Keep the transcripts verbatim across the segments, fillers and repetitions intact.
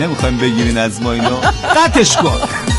نمیخوایم بگیرین از ما اینو؟ قطعش کن.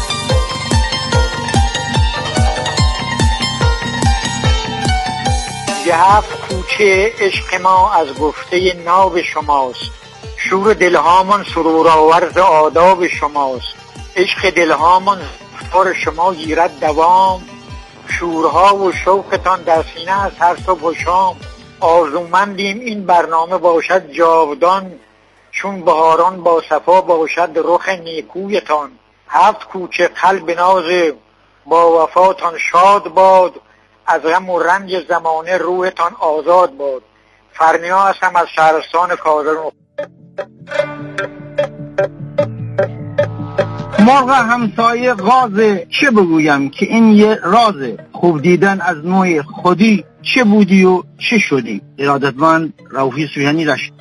یه هفت کوچه عشق ما از گفته ناب شماست، شور دلهامان سرور آورد آداب شماست، عشق دلهامان زفتار شما گیرد دوام، شورها و شوقتان در سینه از هر صبح و شام، آرزومندیم این برنامه باشد جاودان، چون بهاران با صفا باشد رخ نیکویتان، هفت کوچه قلب ناز با وفاتان شاد باد، از غم و رنج زمانه روحتان آزاد باد. فرنیا هستم از شهرستان کازرون. مرغ همسایه غازه، چه بگویم که این یه رازه، خوب دیدن از نوع خودی، چه بودی و چه شدی. ارادتمند رؤوفی سویانی رشید.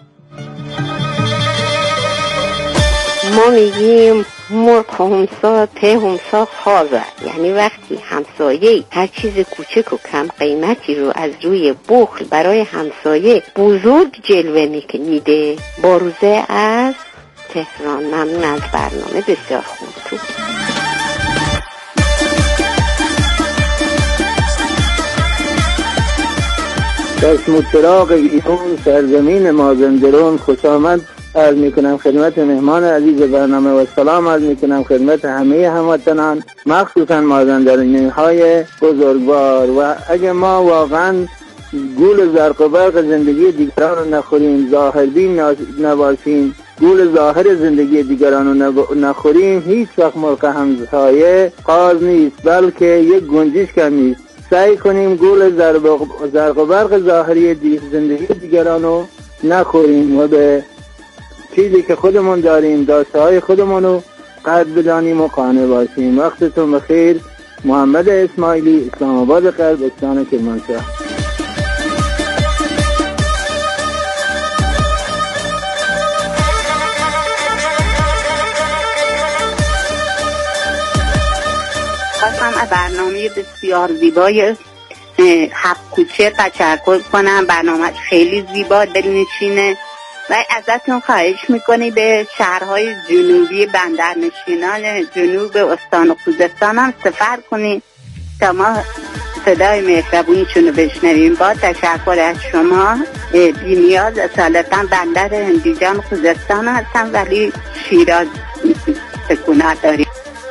ما میگیم مرغ همسا ته همسا خازه، یعنی وقتی همسایه هر چیز کوچک و کم قیمتی رو از روی بخل برای همسایه بزرگ جلوه میده. باروزه از تهران. ممنون از برنامه، بسیار خوب تو. چشم چراغ ایران سرزمین مازندران، خوش آمد عرض میکنم خدمت مهمان عزیز برنامه و سلام عرض میکنم خدمت همه هموطنان، مخصوصا مازندرانی های بزرگوار. و اگه ما واقعا گول زرق و برق زندگی دیگران رو نخوریم، ظاهربین نباشیم، گول ظاهر زندگی دیگران رو نخوریم، هیچ وقت مرغ همسایه قاز نیست، بلکه یک گنجش کم نیست. سعی کنیم گول زرق و برق ظاهری زندگی دیگران رو نخوریم و به چیزی که خودمون داریم، داشته های خودمون رو قدر بدانیم و قانع باشیم. وقتتون بخیر. محمد اسماعیلی، اسلام آباد غرب، استان کرمانشاه. خواستم از برنامه بسیار زیبای هفت کوچه تشکر کنم. برنامه خیلی زیبا، دلنشینه و ازتون خواهش میکنی به شهرهای جنوبی بندرنشینان جنوب استان خوزستان هم سفر کنی تا ما صدای مهربونیشون رو بشنویم. با تشکر از شما. بی نیاز اصالتا بندر هندیجان خوزستان هستم ولی شیراز سکونت داریم.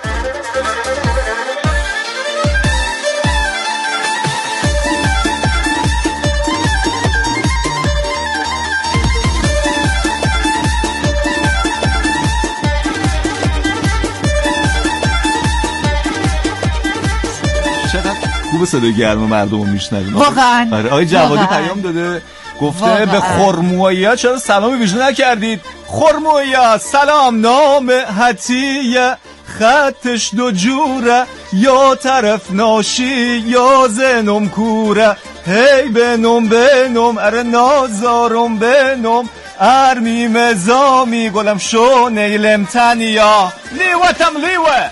خوب صدای گرم مردم رو میشنویم واقعا. آره آقای جوادی پیام داده گفته واقعا. به خرمویا چرا سلام ویژه نکردید؟ خرمویا سلام نام حتیه، خطش دو جوره، یا طرف ناشی یا زنم کوره، هی بنم بنم اره نازارم بنم، ارمی مزامی گلم شو نیلم تنیا لیوه تم لیوه.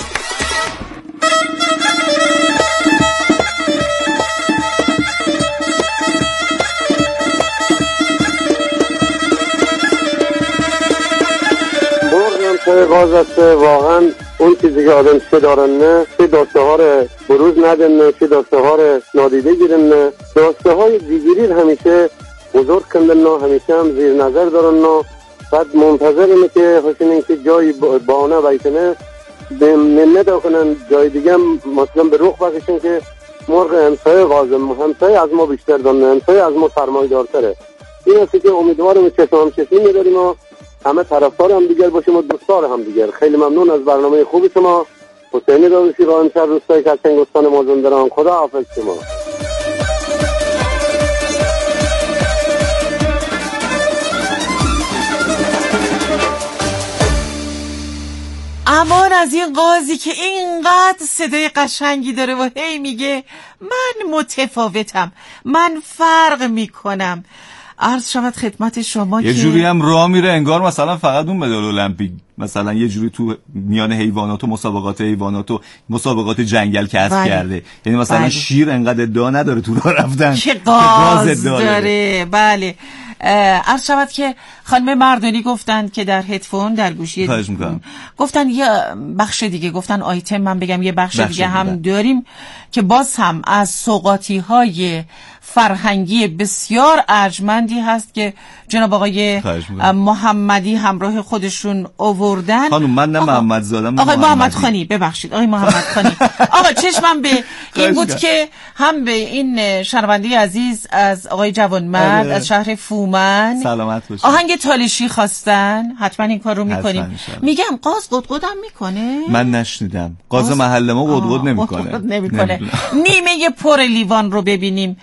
مرغ غاز است. واقعا اون چیزی که آدم چه دارن نه، چه داشته ها رو بروز ندن نه، چه داشته ها رو نادیده گیرن نه، داشته های دیگری همیشه بزرگ کندن نه، همیشه هم زیر نظر دارن نه. بعد منتظر اینه که حسین این که جای بانه بیتنه به منت کنن، جای دیگه هم مثلا به رخ بکشن که مرغ همسایه غازم، همسایه از ما بیشتر دارن، همسایه از ما سرمایه دارتره. این است که امیدوارم چشم هم چشمی می‌داریم و همه طرفدار هم دیگر باشیم و دوستدار هم دیگر. خیلی ممنون از برنامه خوب شما. حسین داروشی با امشب روستای کچنگ استان مازندران. خدا حافظ شما. امان از این قاضی که اینقدر صدای قشنگی داره و هی میگه من متفاوتم، من فرق میکنم. عرض شود خدمت شما یه که جوری هم راه میره انگار مثلا فقط اون مدال المپیک مثلا یه جوری تو میان حیوانات و مسابقات حیوانات و مسابقات جنگل کسب بله. کرده. یعنی مثلا بله. شیر انقدر ادعا نداره تو راه رفتن که گاز داره. بله. عرض شود که خانم مردانی گفتن که در هدفون در گوشی گفتن یه بخش دیگه، گفتن آیتم من بگم یه بخش, بخش دیگه هم داریم که باز هم از سوغاتی های فرهنگی بسیار ارجمندی هست که جناب آقای محمدی همراه خودشون آوردن. خانم من نه محمد زادم، آقای محمد خانی، ببخشید آقای محمد خانی. آقا چشمم به این بود که هم به این شنونده عزیز از آقای جوانمرد از شهر فومن سلامت باشه آهنگ تالشی خواستن، حتما این کار رو میکنیم. میگم قاز قدقد هم میکنه؟ من نشنیدم. قاز محل ما قدقد نمیکنه. نمیکنه. نیمه پر لیوان رو ببینیم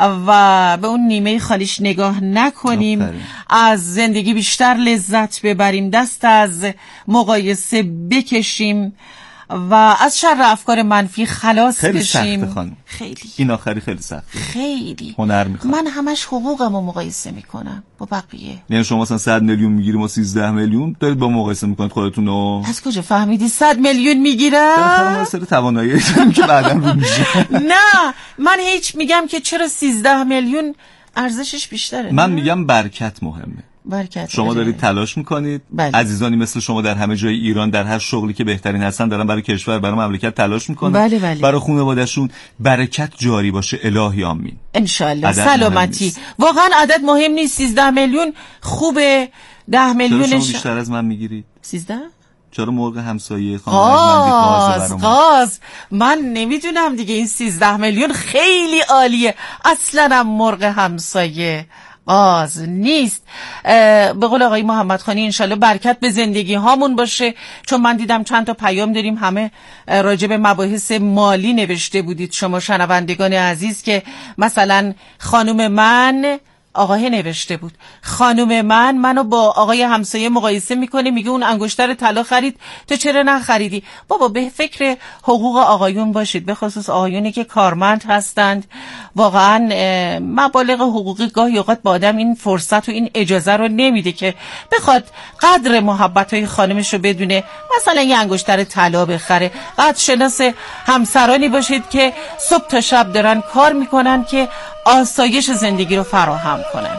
و به اون نیمه خالیش نگاه نکنیم. آفرین. از زندگی بیشتر لذت ببریم، دست از مقایسه بکشیم و از شر افکار منفی خلاص خیلی بشیم. سخته خانم. خیلی این آخری خیلی سخت، خیلی هنر میخواد. من همش حقوقمو مقایسه میکنم با بقیه. یعنی شما مثلا صد میلیون میگیریم و سیزده میلیون دارید با مقایسه میکنید خودتونو. از کجا فهمیدی صد میلیون میگیرم؟ در سر توانایی که بعداً رو میشه. نه من هیچ میگم که چرا سیزده میلیون ارزشش بیشتره. من میگم برکت مهمه. برکت شما بره. دارید تلاش میکنید. بله. عزیزانی مثل شما در همه جای ایران در هر شغلی که بهترین هستن دارن برای کشور، برای مملکت تلاش میکنن. بله بله. برای خانواده‌شون برکت جاری باشه. الهی آمین ان شاء الله. سلامتی. واقعا عدد مهم نیست. سیزده میلیون خوبه. ده میلیونش شما بیشتر از من میگیرید. سیزده؟ چرا مرغ همسایه خانم قاز قاز من نمیدونم دیگه. این سیزده میلیون خیلی عالیه. اصلا هم مرغ همسایه قاز نیست. به قول آقای محمد خانی انشالله برکت به زندگی هامون باشه، چون من دیدم چند تا پیام داریم همه راجع به مباحث مالی نوشته بودید شما شنوندگان عزیز، که مثلا خانم من آقای نوشته بود خانم من منو با آقای همسایه مقایسه میکنه، میگه اون انگشتر طلا خرید تو چرا نخریدی؟ بابا به فکر حقوق آقایون باشید، به خصوص آقایونی که کارمند هستند. واقعا مبالغ حقوقی گاهی اوقات با آدم این فرصت و این اجازه رو نمیده که بخواد قدر محبت‌های خانمش رو بدونه، مثلا یه انگشتر طلا بخره. قدر شناس همسرانی باشید که صبح تا شب دارن کار میکنن که آسایش زندگی رو فراهم کنن.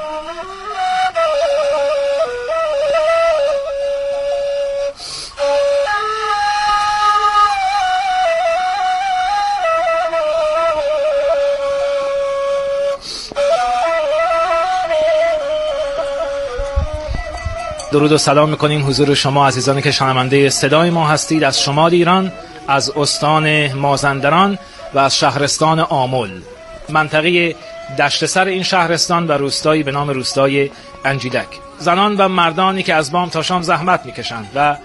درود و سلام میکنیم حضور شما عزیزانی که شنونده صدای ما هستید از شمال ایران، از استان مازندران و از شهرستان آمل، منطقه دشت سر این شهرستان و روستایی به نام روستای انجیدک. زنان و مردانی که از بام تا شام زحمت میکشند و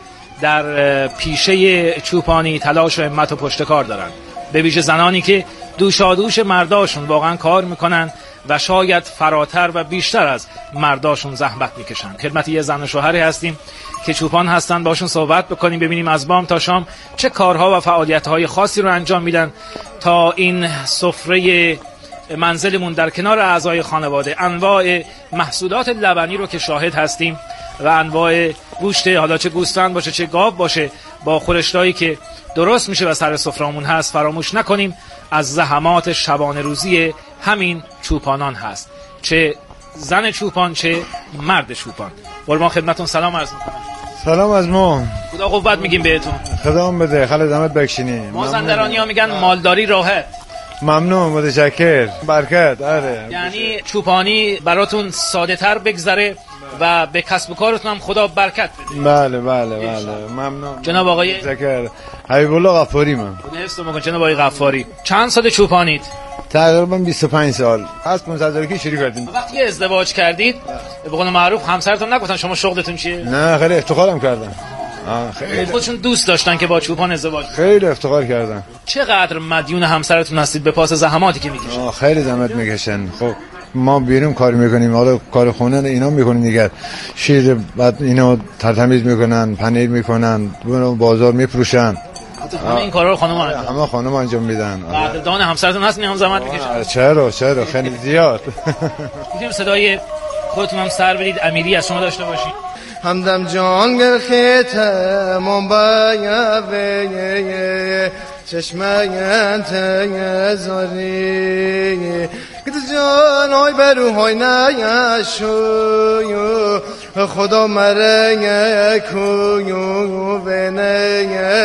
در پیشه چوپانی تلاش و همت و پشتکار دارند، به ویژه زنانی که دوشادوش مرداشون واقعا کار میکنن و شاید فراتر و بیشتر از مرداشون زحمت میکشن. خدمت یه زن و شوهری هستیم که چوپان هستن، باشون صحبت بکنیم، ببینیم از بام تا شام چه کارها و فعالیت‌های خاصی رو انجام میدن تا این سفره منزلمون در کنار اعضای خانواده انواع محصولات لبنی رو که شاهد هستیم و انواع گوشت، حالا چه گوسفند باشه چه گاو باشه، با خورشتایی که درست میشه و سر سفره‌مون هست، فراموش نکنیم از زحمات شبانه روزی همین چوپانان هست، چه زن چوپان چه مرد چوپان. قربان خدمتون سلام عرض میکنم. سلام از ما. خدا قوت میگیم بهتون. خدا هم بده. خاله دمت بکشینی. مازندرانی ها میگن مالداری راحت. ممنون، متشکر، برکت. آره یعنی چوپانی براتون ساده تر بگذره و به کسب و کارتون هم خدا برکت بده. بله بله بله ممنون جناب آقای متشکر. حبیب الله غفاری. من خدا حفظ میکنه. جناب آقای غفاری چند سال چوپانید؟ تقریبا بیست و پنج سال. از پانصد سالگی شروع کردیم. وقتی ازدواج کردید به قول معروف همسرتون نگفتن شما شغلتون چیه؟ نه خیلی افتخارم کردن. خیلی خودشون دوست داشتن که با چوپان ازدواج کنن. خیلی افتخار کردن. چقدر مدیون همسرتون هستید به پاس زحماتی که میکشن؟ خیلی زحمت میکشن. خب ما بیرون کار میکنیم، حالا کار خونه اینا میکنن دیگه، شیر بعد اینا ترتمیز میکنن، پنیر میکنن، بازار میفروشن. همه این کارا رو خانم انجام همه خانم انجام میدن. قدردان همسرتون هستین هم زحمت میکشن؟ چرا چرا خیلی زیاد. میتونیم صدای خودتون هم سر بدید امیری از شما داشته باشید. همدم جان گر خیتم باید چشمه انتظاری گد جان های برو های نیشویو خدا مره کویو بنه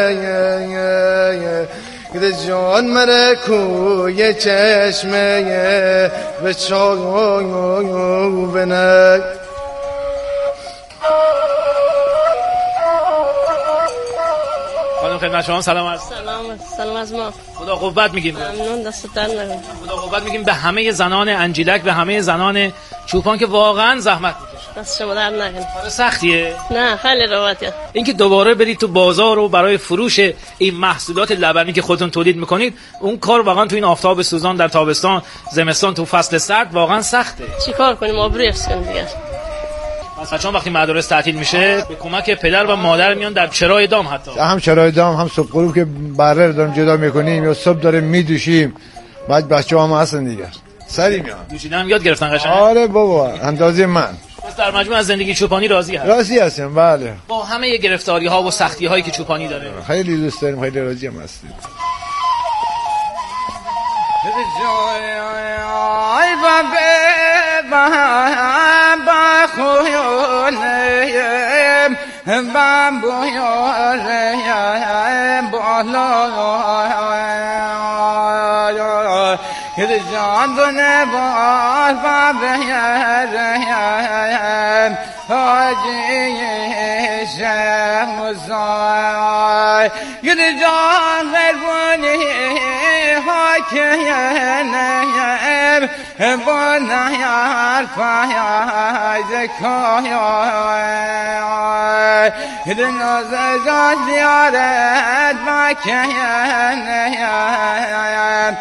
گد جان مره کوی چشمه به چایو بنه. خدمت شما سلام عرض. سلام سلام از ما. خدا قوت میگیم. ممنون دست در نکنه. خدا قوت میگیم به همه زنان انجیلک، به همه زنان چوپان که واقعا زحمت میکشن. دست شما در نکنه. کار سختیه؟ نه خیلی راحته. اینکه دوباره برید تو بازار و برای فروش این محصولات لبنی که خودتون تولید میکنید، اون کار واقعا تو این آفتاب سوزان در تابستان، زمستان، تو فصل سرد واقعا سخته. چیکار کنیم؟ آبروی افس کنیم دیگه. بچه‌ها وقتی مدارس تعطیل میشه به کمک پدر و مادر میان در چرای دام، حتی هم چرای دام هم صبح غروب که بره رو داریم جدا میکنیم یا صبح داریم میدوشیم، بعد بچه‌ها هم هستن دیگه سری میان دوشیدن هم یاد گرفتن قشنگ. آره بابا اندازه من. بس در مجموع از زندگی چوپانی راضی هست؟ راضی هستم بله. با همه گرفتاری ها و سختی هایی که چوپانی داره خیلی دوست داریم، خیلی راضی هم هستیم. بام بویارم بالا که جان دونه بار بابرم حاجی شمزای که جان غربانی حاکیم بنا یار فایز کای دناز جان زیارت مکیم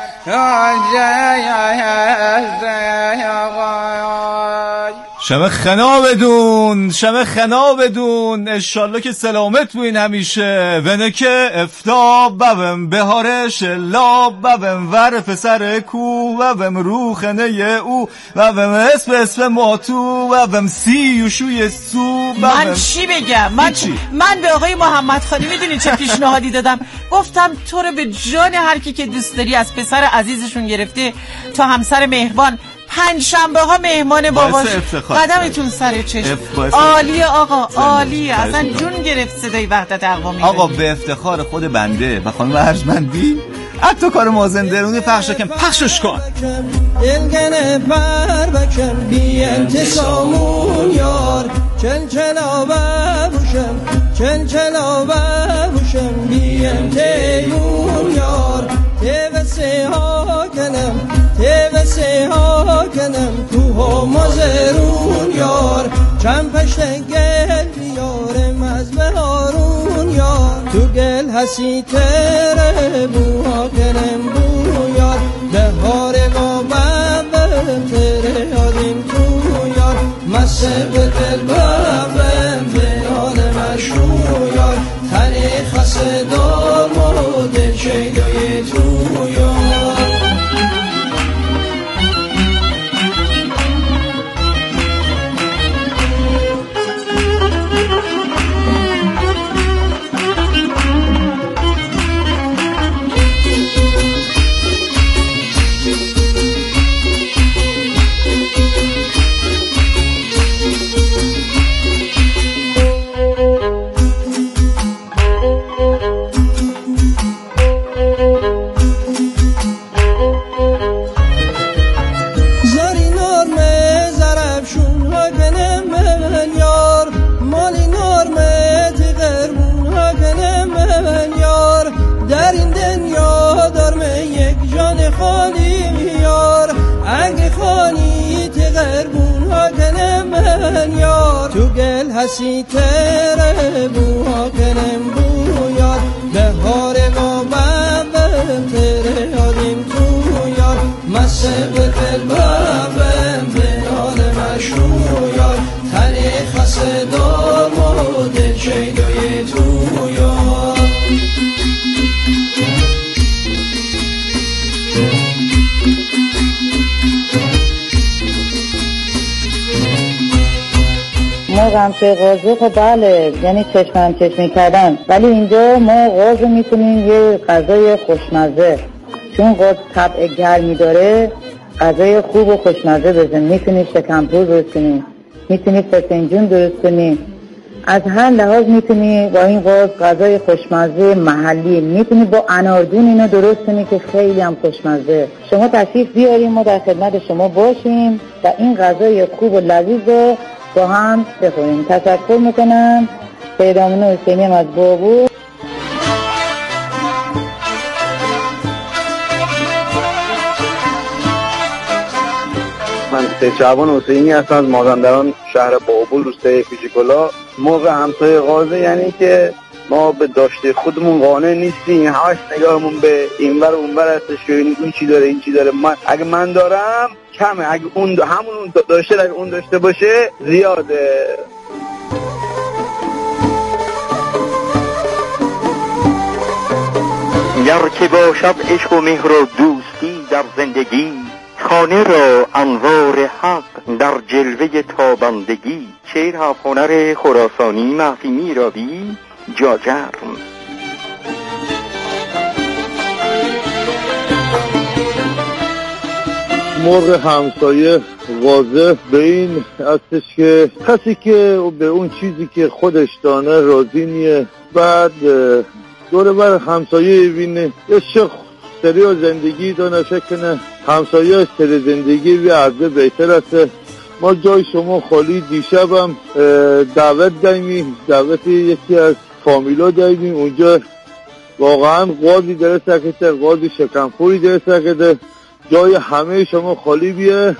شمه خنا بدون شمه خنا بدون اشالله که سلامت بوین همیشه ونه که افتاب ببم بهارش لاب ببم ور پسر کو ببم روخنه او ببم اسم اسم ماتو ببم سی یوشوی سو ببم. من چی بگم؟ من, من به آقای محمد خانی میدونی چه پیشنهادی دادم؟ گفتم تو رو به جان هر کی که دوست داری از پسر عزیزشون گرفته تا همسر مهربان پنج شنبه ها مهمان باباش قدمتون سر چشم. عالیه آقا عالیه، اصلا جون گرفت صدای وحدت اقوامی. آقا به افتخار خود بنده و خانم ارجمندی حتی کار مازن درونی پخش کن پخشش کن. دلگنه بر بکم بی انتسامون یار چل چلا ببوشم چل چلا ببوشم بی انتیون یار تیوسه ها کنم تیوسه ها کنم تو ها مزرون یار چند پشت گل بیارم از بهارون یار تو گل حسی تره بوها کنم بو یار بهار قابم تره یادیم تو یار مسه به دل بابم بیان مشروع یار تاریخ صدا مدل شیدای تو یار تو گل حسی تره بوها کنم بو یار بهار قابم تره یادیم تو یار مسه به دل بابم بیان مشروع یار تاریخ صدا مدل شیدای تو یار همسایه غازه خب بله، یعنی چشم هم چشمی کردن، ولی اینجا ما غاز رو میتونیم یه غذای خوشمزه، چون غاز طبع گرمی داره، غذای خوب و خوشمزه بزنیم. میتونیم شکمپور درست کنیم، میتونیم فسنجون درست کنیم، از هر لحاظ میتونی با این غاز غذای خوشمزه محلی، میتونی با اناردون اینو درست کنی که خیلی هم خوشمزه. شما تشریف بیاریم، ما در خدمت شما باشیم و این غذای خوب و لذیذ رو با هم بخوریم. تشکر میکنم. سیدامون حسینی هم از بابور. من سید شعبان حسینی هستم از مازندران، شهر بابل، روستای فیجیکولا. موقع همسایه غازه یعنی که ما به داشته خودمون قانع نیستیم، همش نگاهمون به اینور و اونور هستش که این چی داره این چی داره. من اگه من دارم کمه، اگه اون دا همون داشته اگه اون داشته باشه زیاده. گر که باشد عشق و مهر و دوستی در زندگی، خانه را انوار حق در جلوه تابندگی. شعر ها هنر خراسانی مخفی میرابی جاجر. مرغ همسایه غازه به این هستش که کسی که به اون چیزی که خودش دانه راضی نیه، بعد دور بر همسایه بینه یه شخ سری و زندگی دانه شکنه، همسایه سری زندگی بی عرضه بهتر است. ما جای شما خالی، دیشبم دعوت دایمی دعوت یکی از فامیلا دایمی، اونجا واقعا غازی داره سکته، غازی شکنفوری داره سکته، جای همه شما خالی بیه.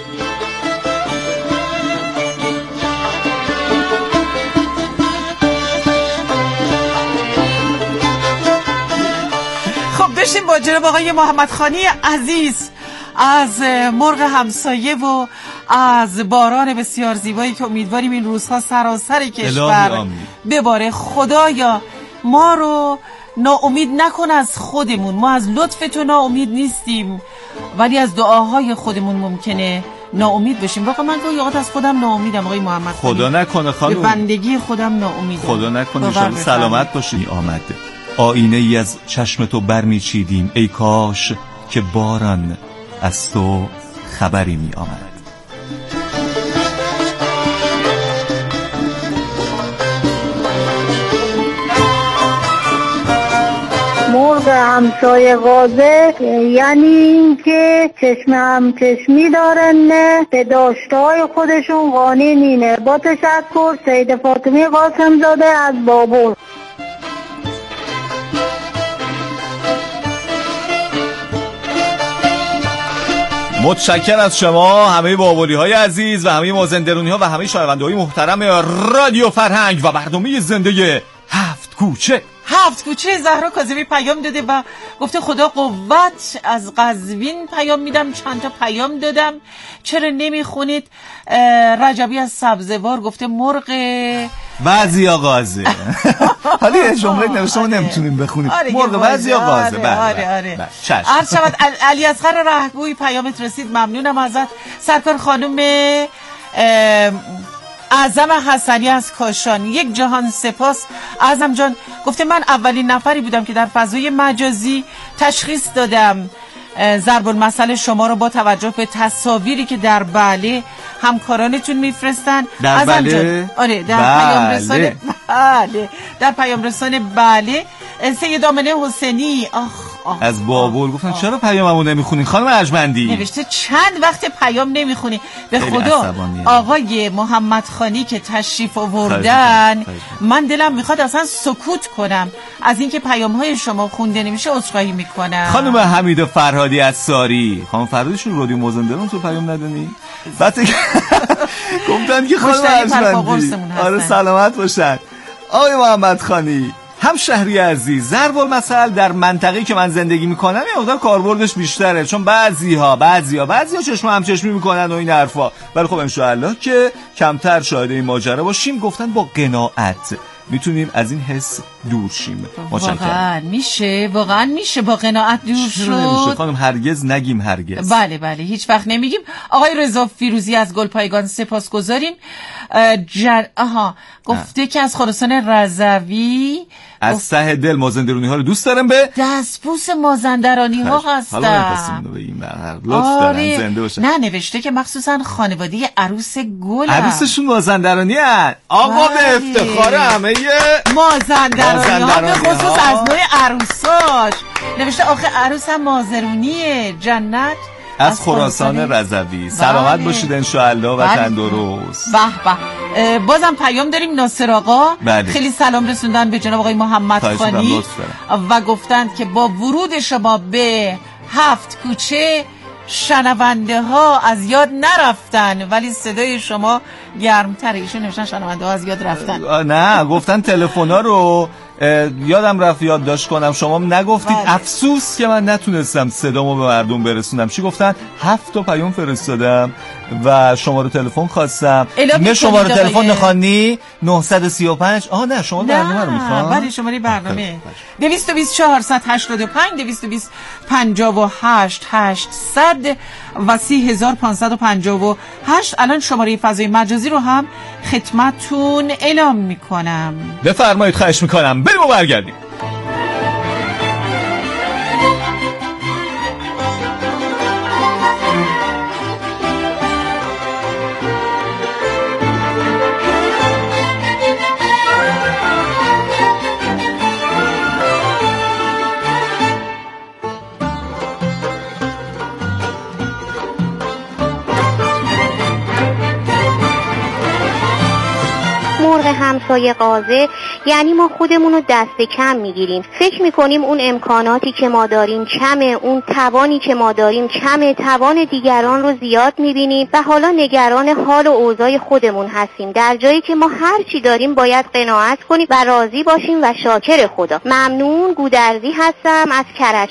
خب داشتیم با جناب آقای محمدخانی عزیز از مرغ همسایه و از باران بسیار زیبایی که امیدواریم این روزها سراسر کشور بباره. خدایا ما رو ناامید نکن از خودمون، ما از لطف تو ناامید نیستیم، ولی از دعاهای خودمون ممکنه ناامید بشیم. واقعا من گاهی اوقات از خودم ناامیدم آقای محمد. خدا نکنه خانم، به بندگی خودم ناامیدم. خدا نکنه. شما سلامت باشی. آمد آینه ای از چشم تو برمیچیدیم، ای کاش که باران از تو خبری می آمد. مرغ همسایه غازه یعنی این که چشم هم چشمی دارن، نه به داشته‌های خودشون قانع نینه. با تشکر، سید فاطمی قاسم زاده از بابور. متشکر از شما همه بابولی های عزیز و همه مازندرانی ها و همه شنونده های محترم رادیو فرهنگ و برنامه زنده هفت کوچه. هفت کوچه زهرا کاظمی پیام داده و گفته خدا قوت، از قزوین پیام میدم، چند تا پیام دادم، چرا نمیخونید؟ رجبی از سبزوار گفته مرغ بعضی آغازه. حالا یه جمله نوشته ما نمیتونیم بخونیم. مرغ بعضی آغازه. آره آره آره. عرض شود علی اصغر رهگوی پیامت رسید، ممنونم ازت. سرکار خانم اعظم حسنی از کاشان، یک جهان سپاس. اعظم جان گفته من اولین نفری بودم که در فضای مجازی تشخیص دادم ضرب المثل شما رو با توجه به تصاویری که در بله همکارانتون میفرستن. در بله؟ آره در بله. پیام رسانه بله در پیام رسانه بله. سید آمنه حسینی آخ آه از بابل گفتن چرا پیاممو نمیخونین خانم ارجمندی؟ نوشته چند وقت پیام نمیخونی. به خدا آقای محمدخانی که تشریف آوردن من دلم میخواد اصلا سکوت کنم از اینکه پیام‌های شما خونده نمیشه. عذرخواهی میکنم. خانم حمید فرهادی از ساری، خانم فرهادیشون رادیو مازندران تو پیام ندونی؟ بعد گفتن که خانم ارجمندی آره سلامت باشن. آقای محمدخانی هم شهری عزیز، ضرب المثل در منطقه‌ای که من زندگی میکنم یه مقدار کاربردش بیشتره، چون بعضی‌ها بعضی‌ها بعضی‌ها چشم هم چشمی میکنن و این حرفا، ولی خب ان شاء الله که کمتر شاهد این ماجرا باشیم. گفتن با قناعت میتونیم از این حس دور شیم. واقعا میشه، واقعا میشه با قناعت دور شد. نمیشه خانم، هرگز نگیم هرگز. بله بله هیچ وقت نمیگیم. آقای رضا فیروزی از گلپایگان سپاسگزاریم. جر... آها گفته که از خراسان رضوی از گفت... ته دل مازندرانی ها رو دوست دارم به دستبوس مازندرانی ها هستن. حالا نفسیم رو به این بر لطف دارن زنده باشن. نه نوشته که مخصوصا خانواده عروس گل عروسشون مازندرانی هست. آقا به افتخار همه مازندرانی ها، به خصوص از نوع عروساش نوشته آخه عروس هم مازرونیه. جنت از خراسان رضوی. سلامت باشید انشاءالله و تندرست. به به. بازم پیام داریم ناصر آقا. بله. خیلی سلام رسوندن به جناب آقای محمد خانی و گفتند که با ورود شما به هفت کوچه شنونده ها از یاد نرفتن، ولی صدای شما گرمتره. ایشون نوشتن شنونده ها از یاد رفتن. نه گفتن تلفن ها رو یادم رفت یادداشت کنم، شما نگفتید. بله. افسوس که من نتونستم صدامو به مردم برسونم. چی گفتن؟ هفت تا پیام فرستادم و شماره تلفن خواستم. نه شماره تلفن نخوانی نه سه پنج. آها نه شما برنامه رو میخوام. بله شماره برنامه دویست و بیست چهارصد هشتاد و پنج دویست و بیست پنجاه و هشت هشتصد و سی هزار پانصد و پنجاه و هشت. الان شماره فضای مجازی رو هم خدمتتون اعلام میکنم. بفرمایید. خواهش میکنم. بریم و برگردیم. مرغ همسایه قازه یعنی ما خودمون رو دست کم میگیریم، فکر میکنیم اون امکاناتی که ما داریم کمه، اون توانی که ما داریم کمه، توان دیگران رو زیاد میبینیم و حالا نگران حال و اوضاع خودمون هستیم، در جایی که ما هر چی داریم باید قناعت کنیم و راضی باشیم و شاکر خدا. ممنون. گودرزی هستم از کرج.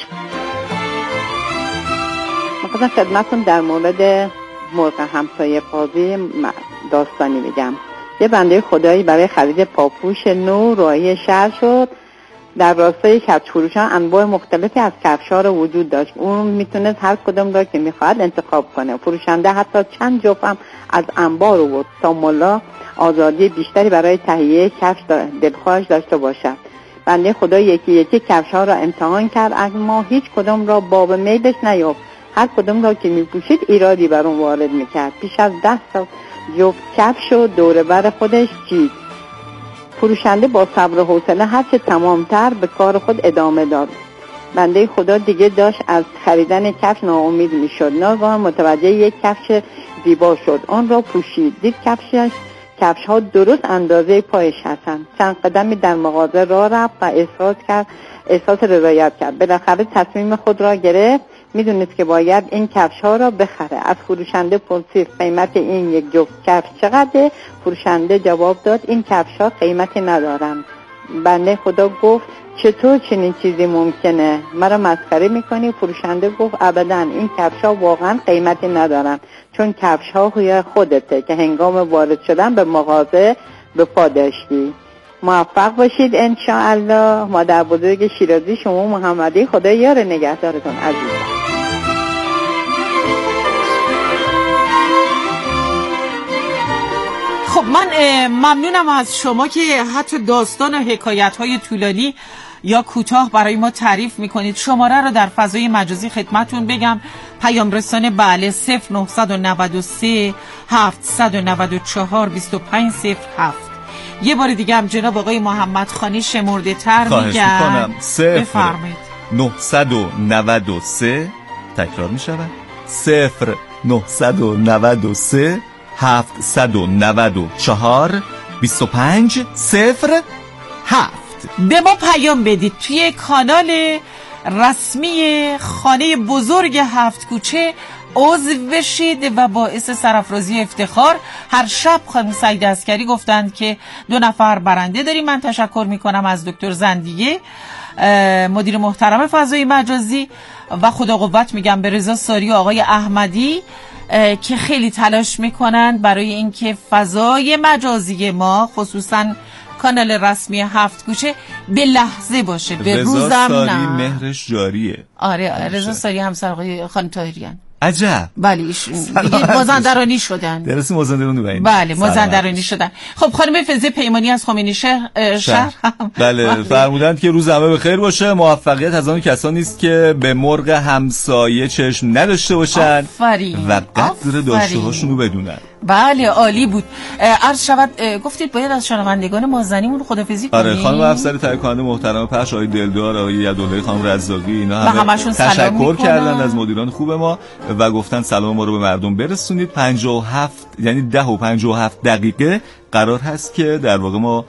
میخواستم خدمتتون در مورد مرغ همسایه قازه داستانی بگم. یه بنده خدایی برای خرید پاپوش نو راهی شهر شد. در راستای کفش فروشان انواع مختلفی از کفش‌ها رو وجود داشت. اون میتونست هر کدوم را که میخواد انتخاب کنه. فروشنده حتی چند جفت هم از انبار آورد تا ملا آزادی بیشتری برای تهیه کفش دلخواهش داشته باشد. بنده خدا یکی یکی کفش‌ها را امتحان کرد، اما هیچ کدوم را باب میلش نیافت. هر کدوم را که میپوشید ایرادی بر اون وارد میکرد. پیش از ده سال جفت کفش و دوره بر خودش چید. فروشنده با صبر و حوصله هرچه تمامتر به کار خود ادامه داد. بنده خدا دیگه داشت از خریدن کفش ناامید میشد. ناگهان متوجه یک کفش زیبا شد. آن را پوشید. دید کفشش کفش ها درست اندازه پایش هستند. چند قدمی در مغازه راه رفت و احساس کرد احساس رضایت کرد. بالاخره تصمیم خود را گرفت. میدونست که باید این کفش ها را بخره. از فروشنده پرسید قیمت این یک جفت کفش چقدره؟ فروشنده جواب داد این کفش ها قیمتی ندارن. بنده خدا گفت چطور چنین چیزی ممکنه؟ مرا مسخره میکنی؟ فروشنده گفت ابدا، این کفش ها واقعا قیمتی ندارن، چون کفش ها روی خودته که هنگام وارد شدن به مغازه به پا داشتی. موفق باشید انشاءالله. مادر بزرگ شیرازی شما محمدی، خدا یار نگهدارتون عزیز. خب من ممنونم از شما که حتی داستان و حکایت‌های طولانی یا کوتاه برای ما تعریف میکنید. شماره رو در فضای مجازی خدمتون بگم. پیام رسانه بله صفر نه نه سه هفت نه چهار دو پنج صفر هفت. یه بار دیگه هم جناب آقای محمد خانی شمرده تر میگن. صفر نه نه سه تکرار میشود صفر نه نه سه هفت نه چهار دو پنج صفر هفت. به ما پیام بدید توی کانال رسمی خانه بزرگ هفت کوچه عضو بشید و باعث سرافرازی افتخار. هر شب خانم سعید عسکری گفتند که دو نفر برنده داریم. من تشکر میکنم از دکتر زندیه مدیر محترم فضای مجازی و خدا قوت میگم به رضا ساری و آقای احمدی که خیلی تلاش میکنند برای اینکه فضای مجازی ما خصوصا کانال رسمی هفت کوچه به لحظه باشه، به روزم نه. رضا ساری مهرش جاریه. آره رضا ساری همسر آقای خانم طاهریان. عجب. بله ایشون دیگه مازندرانی شدن. درستی مازندرانی بودن. بله مازندرانی شدن. خب خانم فیضه پیمانی از خمینی شهر شهر بله فرمودند که روز همه بخیر باشه. موفقیت از آن کسانی است که به مرغ همسایه چشم نداشته باشند و قدر داشته هاشون رو بدونن. بله عالی بود. عرض شود گفتید باید از شنوندگان مازنیمون خدافظی کنیم. آره خانم افسر تهیه کننده محترم پخش آقای دلدار، آقای یدالله، خانم رزاقی، اینا همه تشکر کردن از مدیران خوب ما و گفتن سلام ما رو به مردم برسونید. پنجاه و هفت یعنی ده و پنجاه و هفت دقیقه قرار هست که در واقع ما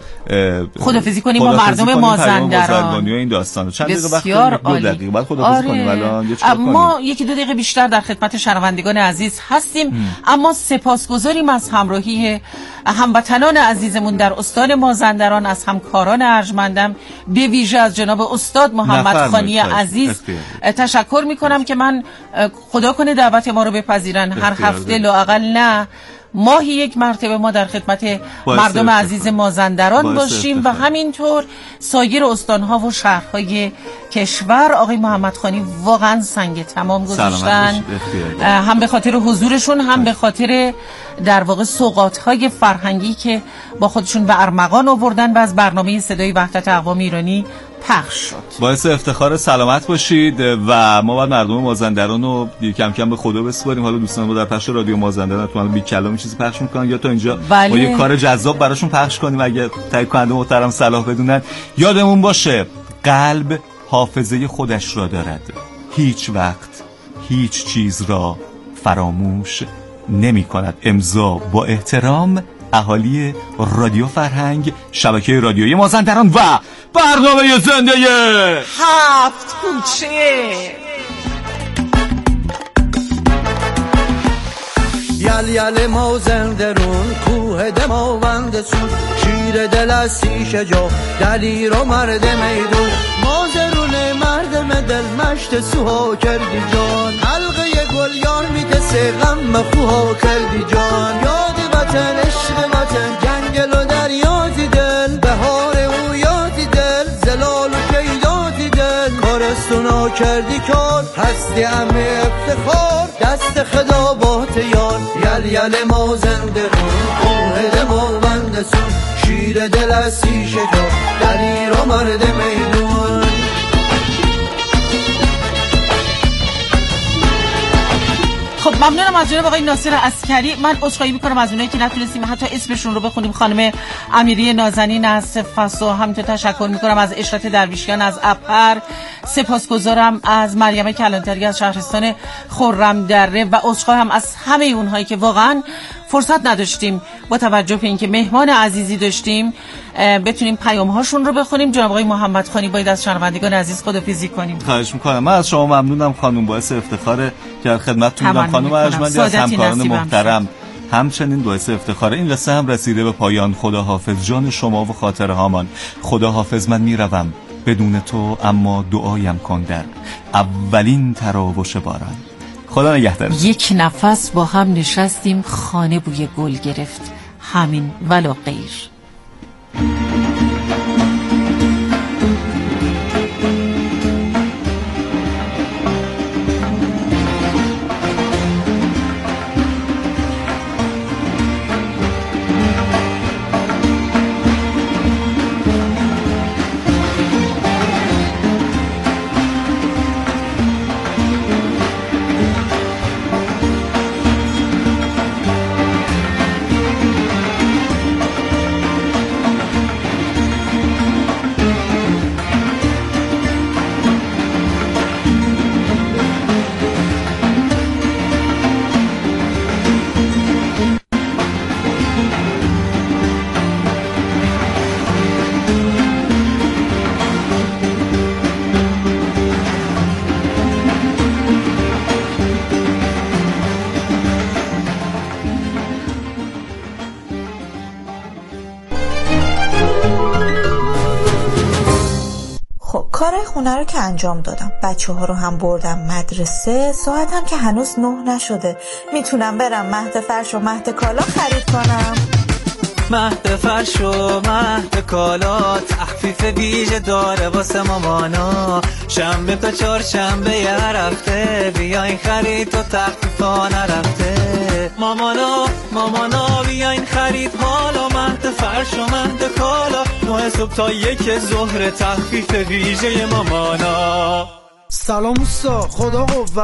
خدافظی کنیم با مردم مازندران. این داستانو چند دقیقه وقت داریم، دو دقیقه بعد خدافظی آره. کنیم. الان ما یکی دو دقیقه بیشتر در خدمت شنوندگان عزیز هستیم. ام. اما سپاسگزاریم از همراهی هموطنان عزیزمون در استان مازندران، از همکاران ارجمندم، به ویژه از جناب استاد محمد خانی عزیز تشکر میکنم که من خدا کنه دعوت ما رو بپذیرن. هر هفته لااقل نه ماهی یک مرتبه ما در خدمت مردم عزیز مازندران باشیم و همینطور سایر استانها و شهرهای کشور. آقای محمد خانی واقعا سنگ تمام گذاشتن، هم به خاطر حضورشون هم به خاطر در واقع سوغات‌های فرهنگی که با خودشون به ارمغان آوردن و از برنامه صدای وحدت اقوام ایرانی پخش شد. باعث افتخار، سلامت باشید و ما باید مردم مازندران رو کم کم به خدا بسپاریم. حالا دوستان ما در پخش رادیو مازندران تو بی کلام چیزی پخش میکنن یا تا اینجا بله. ما یه کار جذاب براشون پخش کنیم اگه تهیه کننده محترم صلاح بدونن. یادمون باشه قلب حافظه خودش را دارد، هیچ وقت هیچ چیز را فراموش نمی کند. امضا با احترام، اهالی رادیو فرهنگ، شبکه رادیویی مازندران و برنامه زنده هفت کوچه. یل یل مازندران کوه دماوند سون، شیر دل از سیش جا دلیر و مرد میدون. مازرون مرد دل مشت سوها کردی جان، حلقه گل یار میکسه غم خوها کردی جان. یاد وطن عشق وطن جنگل و دریاتی دل، بهار او یادی دل زلال و کیداتی دل. کارستونا کردی کار هستی همه افتخار، دست خدا بات یار. یل یل مازندران کوه دماوند سون، شیر دل از سیش جا دلیر و مرد میدون. خب ممنونم از جناب آقای ناصر عسکری. من عذرخواهی میکنم از اونایی که نتونستیم حتی اسمشون رو بخونیم. خانم امیری نازنین از فسو، همینطور تشکر میکنم از اشرت درویشیان از اپر، سپاسگزارم از مریم کلانتری از شهرستان خرم دره و عذرخواهم از همه اونهایی که واقعا فرصت نداشتیم با توجه به اینکه مهمان عزیزی داشتیم بتونیم پیام هاشون رو بخونیم. جناب آقای محمد خانی باید از شنوندگان عزیز خدافظی کنیم. خواهش میکنم. من از شما ممنونم خانم، باعث افتخاره که در خدمتتون بودم. خانم ارجمندی از همکاران محترم همچنین باعث افتخاره. این قصه هم رسیده به پایان. خدا حافظ جان شما و خاطره هامان. خدا حافظ. من میروم بدون تو، اما دعایم کن در اولین تراوش باران. خدا نگهدار. یک نفس با هم نشستیم، خانه بوی گل گرفت، همین ولا غیر. کارهای خونه رو که انجام دادم، بچه ها رو هم بردم مدرسه، ساعتم که هنوز نه نشده. میتونم برم مهد فرش و مهد کالا خرید کنم. مهد فرش و مهد کالا تخفیف ویژه داره واسه مامانا. شنبه تا چهار شنبه یه هفته بیاین خرید تا تخفیفا نرفته. مامانا مامانا بیاین خرید حالا مهد فرش و مهد کالا. نه صبح تا یک ظهر تخفیف ویژه مامانا. سلام اوستا، خدا قوت.